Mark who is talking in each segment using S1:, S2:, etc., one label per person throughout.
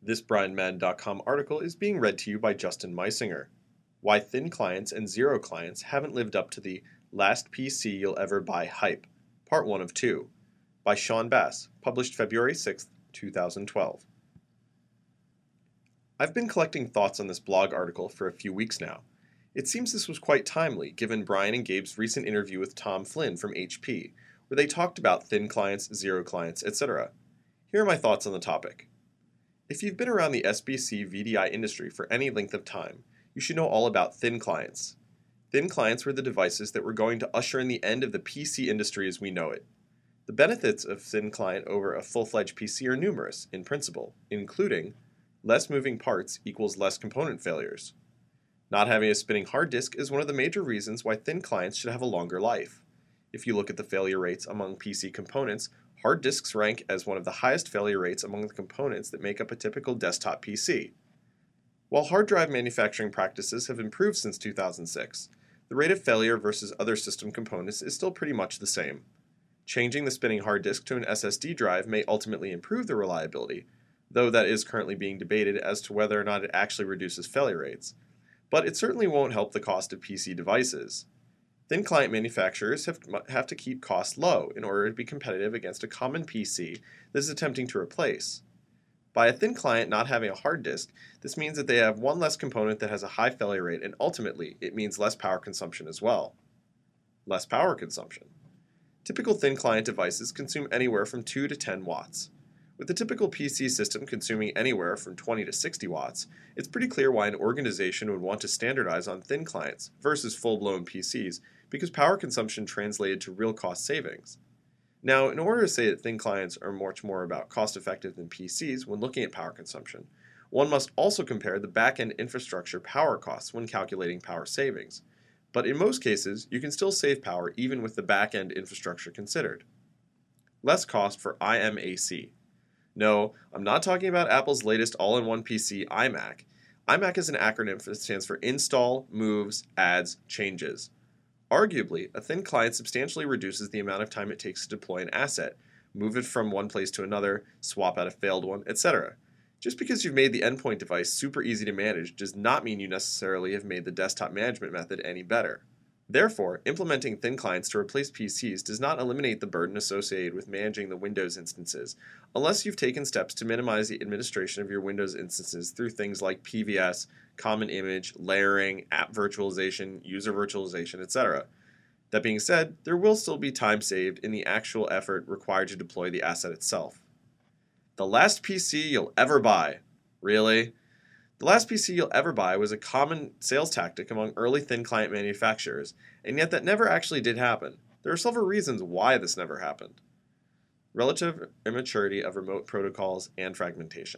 S1: This BrianMadden.com article is being read to you by Justin Meisinger. Why Thin Clients and Zero Clients Haven't Lived Up to the Last PC You'll Ever Buy Hype, Part 1 of 2, by Sean Bass, published February 6, 2012. I've been collecting thoughts on this blog article for a few weeks now. It seems this was quite timely, given Brian and Gabe's recent interview with Tom Flynn from HP, where they talked about thin clients, zero clients, etc. Here are my thoughts on the topic. If you've been around the SBC VDI industry for any length of time, you should know all about thin clients. Thin clients were the devices that were going to usher in the end of the PC industry as we know it. The benefits of thin client over a full-fledged PC are numerous, in principle, including less moving parts equals less component failures. Not having a spinning hard disk is one of the major reasons why thin clients should have a longer life. If you look at the failure rates among PC components, hard disks rank as one of the highest failure rates among the components that make up a typical desktop PC. While hard drive manufacturing practices have improved since 2006, the rate of failure versus other system components is still pretty much the same. Changing the spinning hard disk to an SSD drive may ultimately improve the reliability, though that is currently being debated as to whether or not it actually reduces failure rates. But it certainly won't help the cost of PC devices. Thin client manufacturers have to keep costs low in order to be competitive against a common PC that is attempting to replace. By a thin client not having a hard disk, this means that they have one less component that has a high failure rate, and ultimately, it means less power consumption as well. Less power consumption. Typical thin client devices consume anywhere from 2 to 10 watts. With the typical PC system consuming anywhere from 20 to 60 watts, it's pretty clear why an organization would want to standardize on thin clients versus full-blown PCs, because power consumption translated to real cost savings. Now, in order to say that thin clients are much more about cost-effective than PCs when looking at power consumption, one must also compare the back-end infrastructure power costs when calculating power savings. But in most cases, you can still save power even with the back-end infrastructure considered. Less cost for IMAC. No, I'm not talking about Apple's latest all-in-one PC, iMac. iMac is an acronym that stands for Install, Moves, Adds, Changes. Arguably, a thin client substantially reduces the amount of time it takes to deploy an asset, move it from one place to another, swap out a failed one, etc. Just because you've made the endpoint device super easy to manage does not mean you necessarily have made the desktop management method any better. Therefore, implementing thin clients to replace PCs does not eliminate the burden associated with managing the Windows instances, unless you've taken steps to minimize the administration of your Windows instances through things like PVS, common image, layering, app virtualization, user virtualization, etc. That being said, there will still be time saved in the actual effort required to deploy the asset itself. The last PC you'll ever buy. Really? The last PC you'll ever buy was a common sales tactic among early thin client manufacturers, and yet that never actually did happen. There are several reasons why this never happened. Relative immaturity of remote protocols and fragmentation.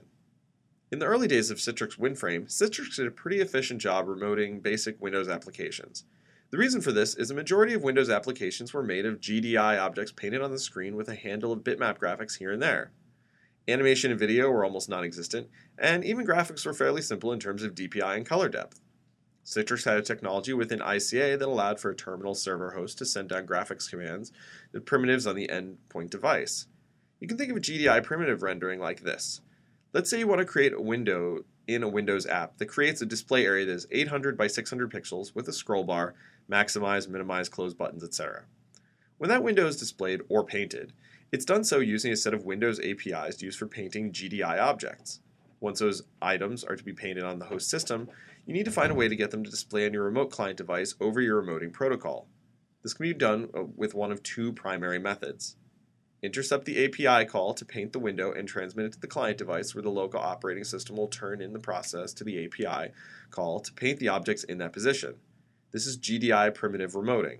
S1: In the early days of Citrix WinFrame, Citrix did a pretty efficient job remoting basic Windows applications. The reason for this is a majority of Windows applications were made of GDI objects painted on the screen with a handle of bitmap graphics here and there. Animation and video were almost non-existent, and even graphics were fairly simple in terms of DPI and color depth. Citrix had a technology within ICA that allowed for a terminal server host to send down graphics commands with primitives on the endpoint device. You can think of a GDI primitive rendering like this. Let's say you want to create a window in a Windows app that creates a display area that is 800 by 600 pixels with a scroll bar, maximize, minimize, close buttons, etc. When that window is displayed or painted, it's done so using a set of Windows APIs used for painting GDI objects. Once those items are to be painted on the host system, you need to find a way to get them to display on your remote client device over your remoting protocol. This can be done with one of two primary methods. Intercept the API call to paint the window and transmit it to the client device, where the local operating system will turn in the process to the API call to paint the objects in that position. This is GDI primitive remoting.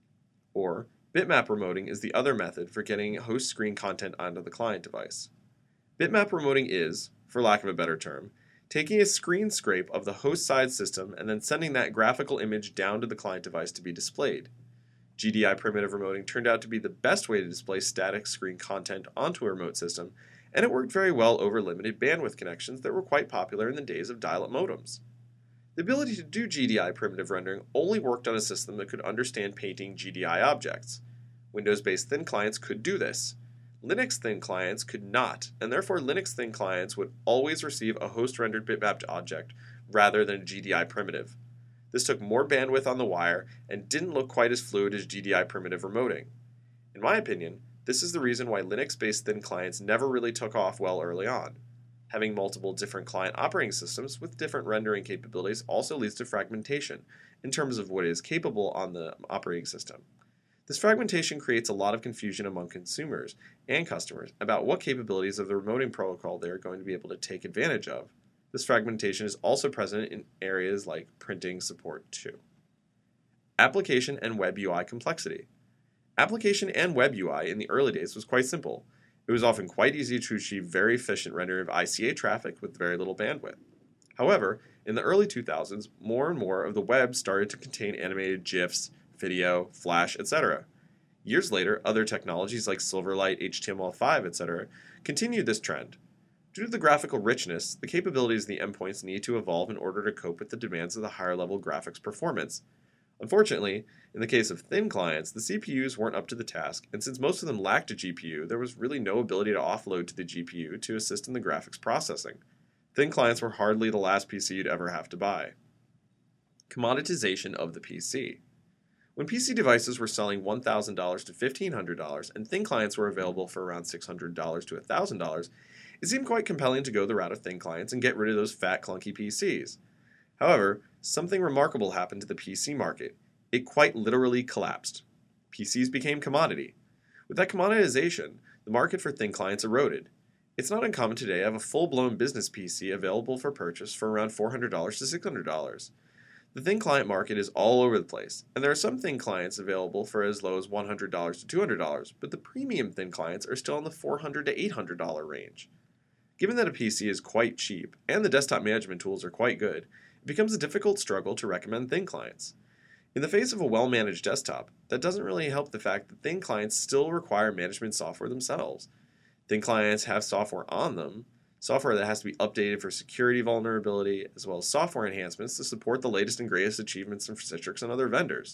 S1: Or bitmap remoting is the other method for getting host screen content onto the client device. Bitmap remoting is, for lack of a better term, taking a screen scrape of the host side system and then sending that graphical image down to the client device to be displayed. GDI primitive remoting turned out to be the best way to display static screen content onto a remote system, and it worked very well over limited bandwidth connections that were quite popular in the days of dial-up modems. The ability to do GDI primitive rendering only worked on a system that could understand painting GDI objects. Windows-based thin clients could do this. Linux thin clients could not, and therefore Linux thin clients would always receive a host-rendered bitmapped object rather than a GDI primitive. This took more bandwidth on the wire and didn't look quite as fluid as GDI primitive remoting. In my opinion, this is the reason why Linux-based thin clients never really took off well early on. Having multiple different client operating systems with different rendering capabilities also leads to fragmentation in terms of what is capable on the operating system. This fragmentation creates a lot of confusion among consumers and customers about what capabilities of the remoting protocol they are going to be able to take advantage of. This fragmentation is also present in areas like printing support too. Application and web UI complexity. Application and web UI in the early days was quite simple. It was often quite easy to achieve very efficient rendering of ICA traffic with very little bandwidth. However, in the early 2000s, more and more of the web started to contain animated GIFs, video, Flash, etc. Years later, other technologies like Silverlight, HTML5, etc. continued this trend. Due to the graphical richness, the capabilities of the endpoints need to evolve in order to cope with the demands of the higher-level graphics performance. Unfortunately, in the case of thin clients, the CPUs weren't up to the task, and since most of them lacked a GPU, there was really no ability to offload to the GPU to assist in the graphics processing. Thin clients were hardly the last PC you'd ever have to buy. Commoditization of the PC. When PC devices were selling $1,000 to $1,500 and thin clients were available for around $600 to $1,000, it seemed quite compelling to go the route of thin clients and get rid of those fat, clunky PCs. However, something remarkable happened to the PC market. It quite literally collapsed. PCs became commodity. With that commoditization, the market for thin clients eroded. It's not uncommon today to have a full-blown business PC available for purchase for around $400 to $600. The thin client market is all over the place, and there are some thin clients available for as low as $100 to $200, but the premium thin clients are still in the $400 to $800 range. Given that a PC is quite cheap and the desktop management tools are quite good, it becomes a difficult struggle to recommend thin clients. In the face of a well-managed desktop, that doesn't really help the fact that thin clients still require management software themselves. Thin clients have software on them, software that has to be updated for security vulnerability, as well as software enhancements to support the latest and greatest achievements from Citrix and other vendors.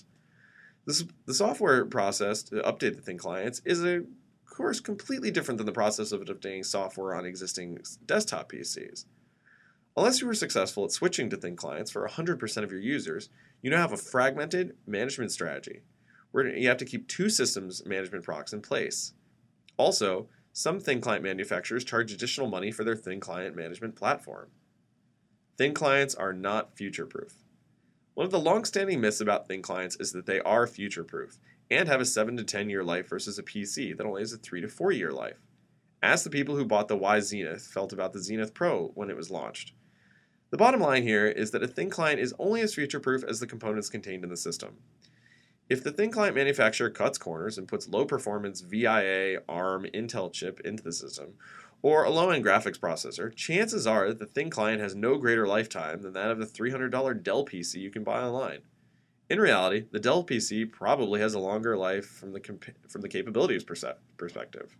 S1: The software process to update the thin clients is, of course, completely different than the process of updating software on existing desktop PCs. Unless you were successful at switching to thin clients for 100% of your users, you now have a fragmented management strategy, where you have to keep two systems management procs in place. Also, some thin client manufacturers charge additional money for their thin client management platform. Thin clients are not future-proof. One of the long-standing myths about thin clients is that they are future-proof and have a 7 to 10 year life versus a PC that only has a 3 to 4 year life. Ask the people who bought the Y Zenith felt about the Zenith Pro when it was launched. The bottom line here is that a thin client is only as future-proof as the components contained in the system. If the thin client manufacturer cuts corners and puts low-performance VIA, ARM, Intel chip into the system, or a low-end graphics processor, chances are that the thin client has no greater lifetime than that of the $300 Dell PC you can buy online. In reality, the Dell PC probably has a longer life from the capabilities perspective.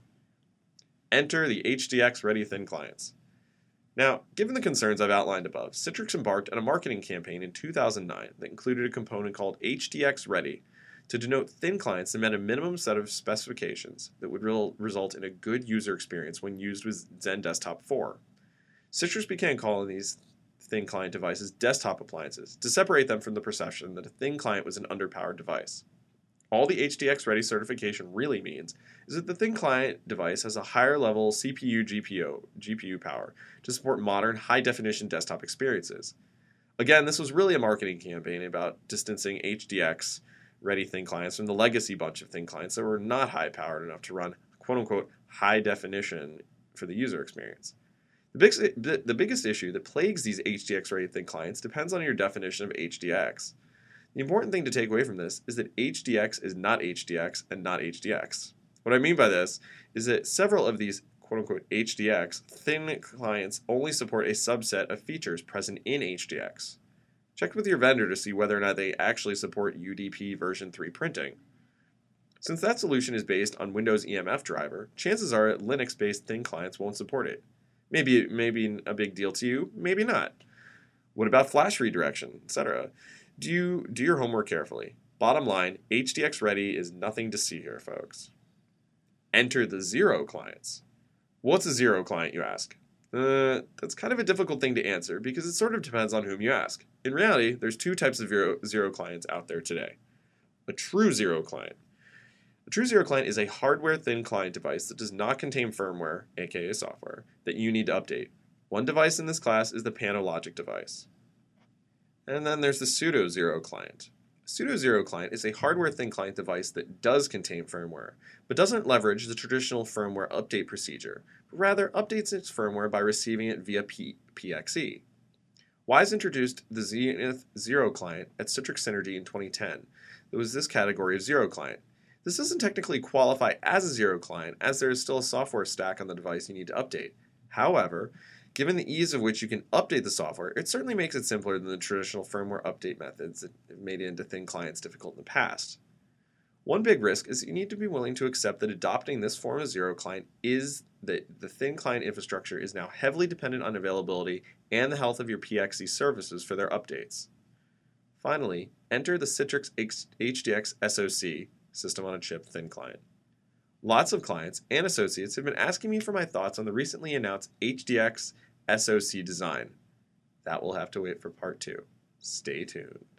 S1: Enter the HDX-ready thin clients. Now, given the concerns I've outlined above, Citrix embarked on a marketing campaign in 2009 that included a component called HDX Ready to denote thin clients that met a minimum set of specifications that would result in a good user experience when used with XenDesktop 4. Citrix began calling these thin client devices desktop appliances to separate them from the perception that a thin client was an underpowered device. All the HDX Ready certification really means is that the thin client device has a higher level CPU GPU power to support modern high-definition desktop experiences. Again, this was really a marketing campaign about distancing HDX Ready thin clients from the legacy bunch of thin clients that were not high-powered enough to run quote-unquote high definition for the user experience. The biggest issue that plagues these HDX Ready thin clients depends on your definition of HDX. The important thing to take away from this is that HDX is not HDX and not HDX. What I mean by this is that several of these quote-unquote HDX thin clients only support a subset of features present in HDX. Check with your vendor to see whether or not they actually support UDP version 3 printing. Since that solution is based on Windows EMF driver, chances are Linux-based thin clients won't support it. Maybe a big deal to you, maybe not. What about flash redirection, etc.? Do your homework carefully. Bottom line, HDX Ready is nothing to see here, folks. Enter the zero clients. What's a zero client, you ask? That's kind of a difficult thing to answer because it sort of depends on whom you ask. In reality, there's two types of zero clients out there today. A true zero client. A true zero client is a hardware-thin client device that does not contain firmware, aka software, that you need to update. One device in this class is the PanoLogic device. And then there's the pseudo-zero client. A pseudo-zero client is a hardware-thin client device that does contain firmware, but doesn't leverage the traditional firmware update procedure, but rather updates its firmware by receiving it via PXE. Wyze introduced the Zenith Zero client at Citrix Synergy in 2010. It was this category of zero client. This doesn't technically qualify as a zero client, as there is still a software stack on the device you need to update. However, given the ease of which you can update the software, it certainly makes it simpler than the traditional firmware update methods that have made it into thin clients difficult in the past. One big risk is that you need to be willing to accept that adopting this form of zero client is that the thin client infrastructure is now heavily dependent on availability and the health of your PXE services for their updates. Finally, enter the Citrix HDX SoC, System on a Chip thin client. Lots of clients and associates have been asking me for my thoughts on the recently announced HDX SoC design. That will have to wait for part 2. Stay tuned.